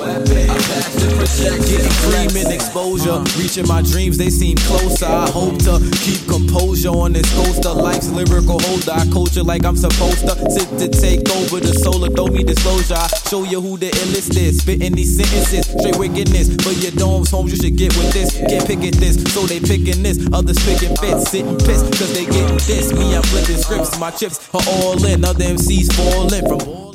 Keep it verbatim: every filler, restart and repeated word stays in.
I pass the projection. Getting cream and exposure. Reaching my dreams, they seem closer. I hope to keep composure on this coaster. Life's lyrical holder. I coach it like I'm supposed to. Sit to take over the solar. Throw me disclosure. I show you who the illest is. Spitting these sentences. Straight wickedness. For your domes, homes, you should get with this. Can't pick at this. So they picking this. Others picking fits. Sitting pissed. Cause they getting this. Me, I'm flipping scripts. My chips are all in. Other M Cs falling from all